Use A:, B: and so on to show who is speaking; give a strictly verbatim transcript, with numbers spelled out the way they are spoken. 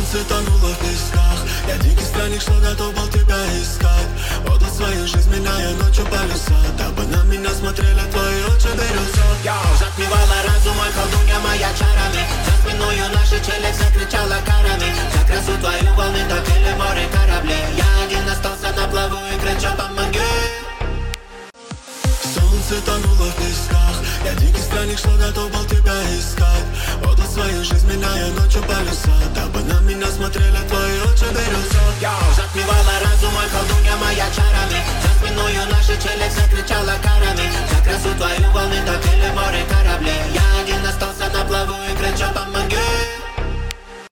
A: Солнце тонуло в песках. Я дикий странник, что готов был тебя искать. Отдал свою жизнь, меняя ночью полюса, дабы на меня смотрели твои очи бирюза.
B: Затмевала разум, мой колдунья моя чарами. За спиною наши челюсть закричала карами. За красу твою волны топили море корабли. Я один остался на плаву и кричу: помоги.
A: Солнце тонуло в песках. Я дикий странник, что готов был тебя искать. Отдал свою жизнь, меняя ночью полюса, дабы на меня смотрели твои очи бирюза.
B: Затмевала